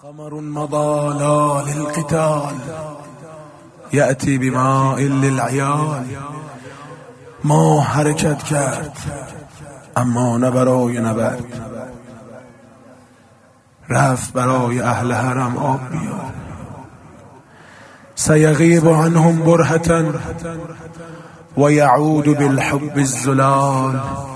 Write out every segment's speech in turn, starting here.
قمر مضى لا للقتال یأتی بماء للعیال. ما حرکت کرد اما نه برای نبرد، رفت برای اهل حرم آب بیار. سیغیب عنهم برهة و یعود بالحب الزلال.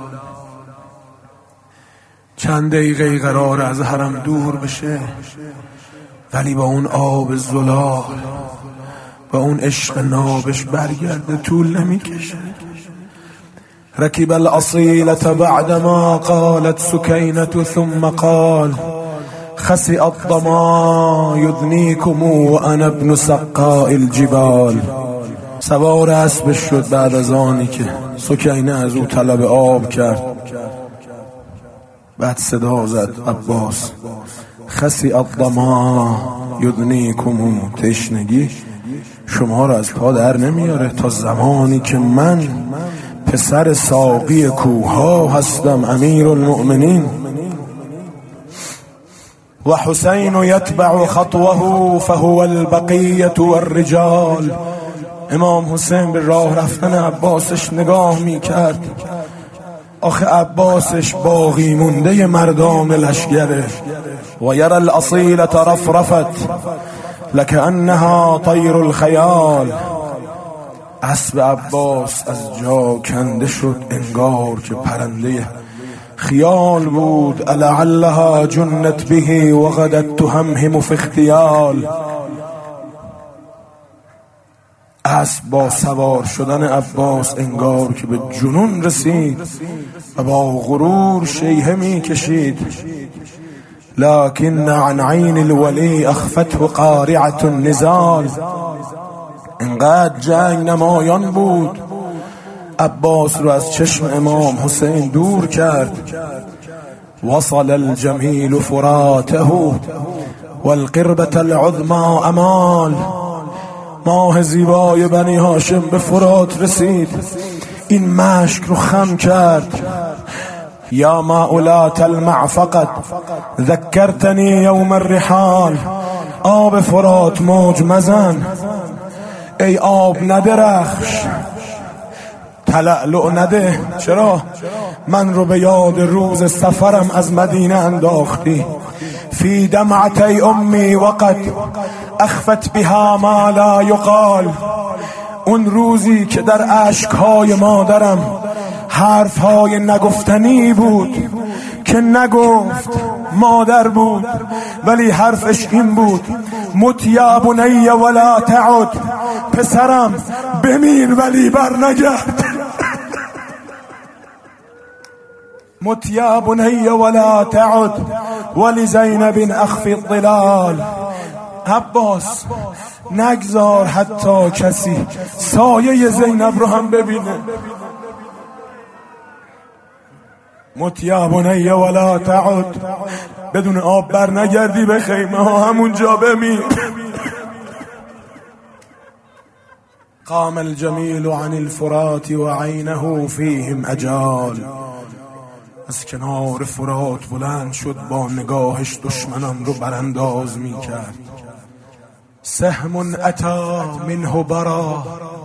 چند دقیقه قرار از حرم دور بشه، ولی با اون آب زلال، با اون عشق نابش برگرده، طول نمیکشه. ركب الأصيلة بعدما قالت سكينة ثم قال خسئ الظما يدنيكم وأنا ابن سقاء الجبال. سوار اسبش شد بعد از آنی که سکینه از او طلب آب کرد. بعد صدا زد عباس خسئ الظما یدنیکم، تشنگی شما را از پا در نمیاره تا زمانی که من پسر ساقی کوها هستم، امیر المؤمنین. و حسین یتبع خطوه فهو البقیة والرجال. امام حسین به راه رفتن عباسش نگاه میکرد. آخه عباسش باقی مونده مردان لشگره. و یرى الاصیلة رفرفت لکأنها طیر الخیال. اسب عباس از جا کنده شد، انگار که پرنده خیال بود. لعلها جنت به و غدت تهمهم فی اغتیال. اسب با سوار شدن عباس انگار که به جنون رسید و با غرور شیهه می کشید. لكن عن عین الولی اخفته قارعة النزال. انقدر جنگ نمایان بود، عباس رو از چشم امام حسین دور کرد. وصل الجمیل فراته والقربة العظمى امال. ماه زیبای بنی هاشم به فرات رسید، این مشک رو خم کرد. یا ماءلات المعفقت ذکرتنی یوم الرحال. آب فرات موج مزن، ای آب ندرخش، تلألؤ نده. چرا؟ من رو به یاد روز سفرم از مدینه انداختی. فی دمعتی امی وقت اخفت بها ما لا یقال. اون روزی که در اشکهای مادرم حرفهای نگفتنی بود که نگفت، مادر بود ولی حرفش این بود مت یا بنی ولا تعد. پسرم بمیر ولی بر نگرد. مت یا بنی ولا تعد ولزینب اخفی الظلال. عباس نگذار حتی کسی سایه زینب رو هم ببینه. مت یا بنی ولا تعد، بدون آب بر نگردی به خیمه ها، همونجا بمیر. قام الجمیل عن الفرات و عینه فیهم اجال. از کنار فرات بلند شد، با نگاهش دشمنان رو برانداز می کرد. سهم اتا منه برا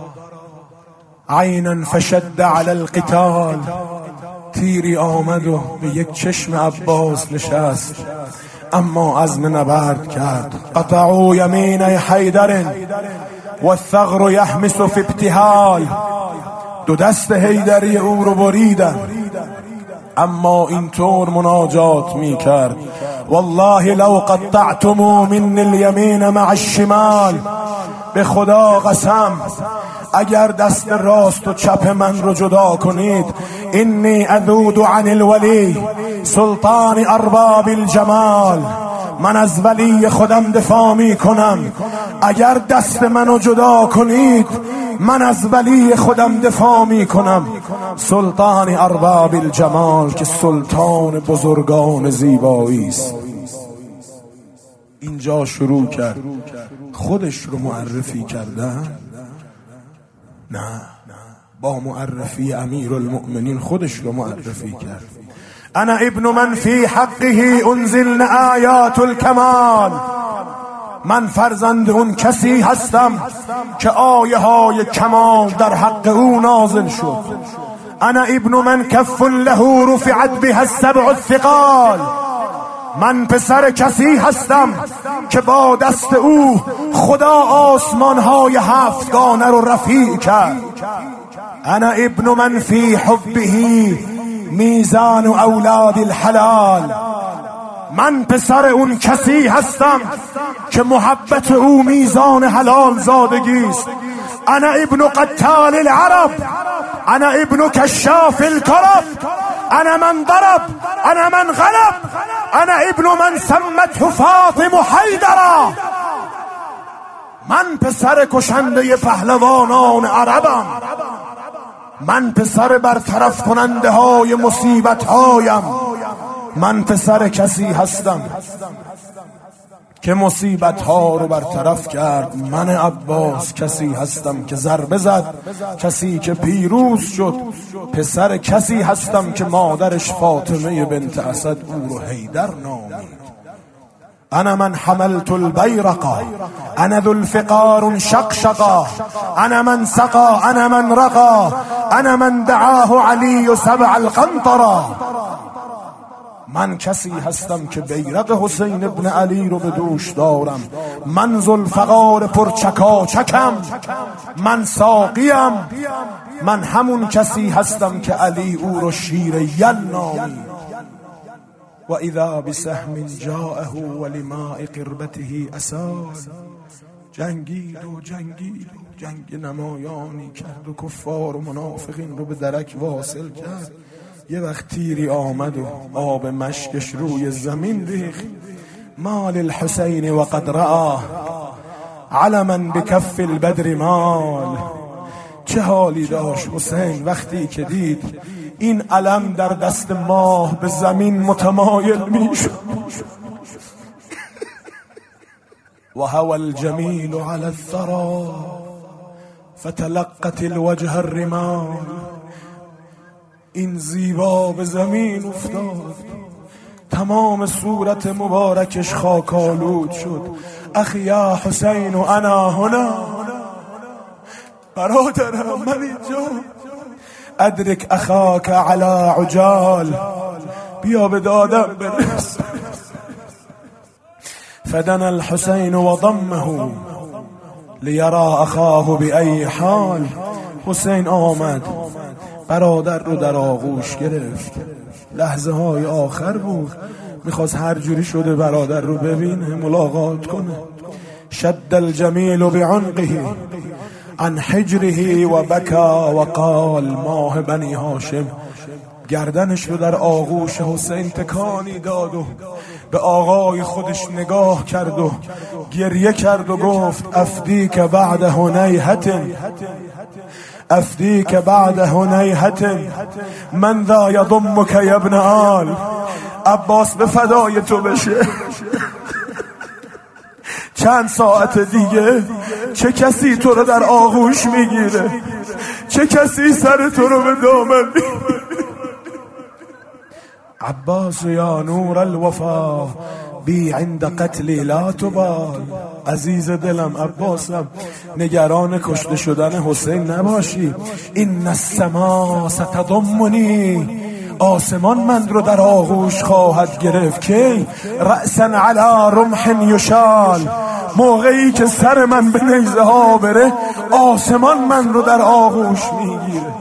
عینا فشد علی القتال. تیری آمد و به یک چشم عباس نشست، اما عزم نبرد کرد. قطعوا یمین حیدر و الثغر یحمس فی ابتهال. دو دست حیدری او رو بریدن، اما اینطور مناجات می کرد والله لو قطعتموا من الیمین مع الشمال. به خدا قسم اگر دست راست و چپ من رو جدا کنید، انی اذود عن الولی سلطان ارباب الجمال. من از ولی خودم دفاع می کنم. اگر دست منو جدا کنید، من از ولی خودم دفاع می کنم. سلطان ارباب الجمال، که سلطان بزرگان زیبایی است. اینجا شروع کرد خودش رو معرفی کردن. نه، با معرفی امیر المؤمنین خودش رو معرفی کرد. انا ابن من فی حقه انزلن آیات الکمال. من فرزند اون کسی هستم که آیه های کمال در حق او نازل شد. انا ابن من کف له رفعت بها السبع الثقال. من پسر کسی هستم که با دست او خدا آسمان های هفتگانه رو رفیع کرد. انا ابن من فی حبه میزان اولاد الحلال. من پسر اون کسی هستم که محبت او میزان حلال زادگی است. انا ابن قتال العرب، انا ابن کشاف الکرب، انا من ضرب، انا من غلب، انا ابن من سمته فاطم حیدرا. من پسر کشنده پهلوانان عربم. من پسر برطرف کننده های مصیبت هایم. من پسر کسی هستم که مصیبت ها رو برطرف کرد. من عباس کسی هستم که ضربه زد، کسی که پیروز شد. پسر کسی هستم که مادرش فاطمه بنت اسد او رو حیدر نامید. انا من حملت البیرقا، انا ذو الفقار شقشقا، انا من سقا، انا من رقا، انا من دعاه علی سبع القنطرا. من کسی هستم که بیرق حسین ابن علی رو به دوش دارم. من ذوالفقار پرچکاچکم، من ساقیم. من همون کسی هستم که علی او رو شیر یل نامید. و اذا بسهم جاءه ولماء قربته اساد. جنگید و جنگ نمایانی کرد و کفار و منافقین رو به درک واصل کرد. یه وقت تیری آمد و آب مشکش روی زمین ریخت. مال الحسین و قد رآه علما بکف البدر مال. چه حالی داشت حسین وقتی که دید این علم در دست ماه به زمین متمایل میشد. و هوى الجمیل على الثرى فتلقت الوجه الرمال. این زیبا به زمین افتاد، تمام صورت مبارکش خاکالود شد. اخی یا حسین و انا هنا. برادرم من اینجا. ادرک اخاک علی عجال. بیا به دادم برس. فدنا الحسین و ضمه لیرا اخاه بأی حال. حسین آمد، برادر رو در آغوش گرفت. لحظه های آخر بود، میخواست هر جوری شده برادر رو ببینه، ملاقات کنه. شد الجمیل بعنقه عن حجره و بکا و قال. ماه بنی هاشم گردنش رو در آغوش حسین تکانی داد و به آقای خودش نگاه کرد و گریه کرد و گفت افدیک بعد هنیهت، افدیک بعد هنیهت من ذا یضمک یا ابن آل. عباس به فدای تو بشه. چند ساعت دیگه چه کسی تو رو در آغوش میگیره، چه کسی سر تو رو به دامن میگیره. عباس یا نور الوفا بی عند قتلی لا تبال. عزیز دلم عباسم، نگران کشته شدن حسین نباشی. این السما ستضمنی. آسمان من رو در آغوش خواهد گرفت. کی؟ رأسا علی رمح یشال. موقعی که سر من به نیزه ها بره، آسمان من رو در آغوش میگیره.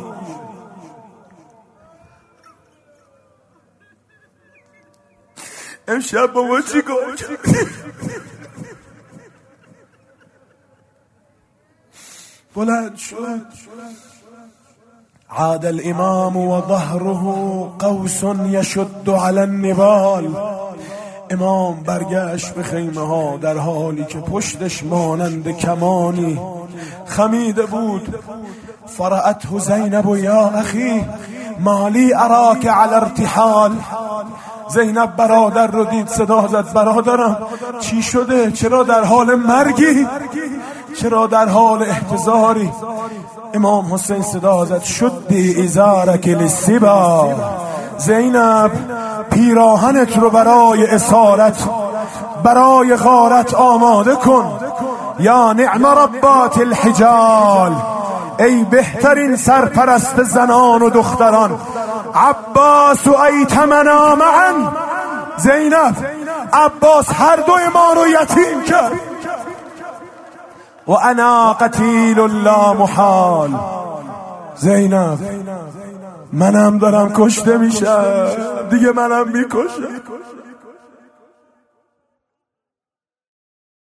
امشب با ما چی کار کرد؟ بلند شد. عاد الامام و ظهره قوس یشد علی النبال. امام برگشت به خیمه ها در حالی که پشتش مانند کمانی خمیده بود. فرأته زینب یا اخی مالی اراک علی ارتحال. زینب برادر رو دید، صدا زد برادرم چی شده؟ چرا در حال مرگی؟ چرا در حال احتضاری؟ امام حسین صدا زد شدی ازارک للسبا. زینب پیراهنت رو برای اسارت، برای غارت آماده کن. یا نعم ربات الحجال، ای بهترین سرپرست زنان و دختران. عباس و ایتمنا معا، زینب، عباس هر دوی ما رو یتیم کرد. و انا قتیل لا محال، زینب منم دارم کشته میشم دیگه، منم میکشم.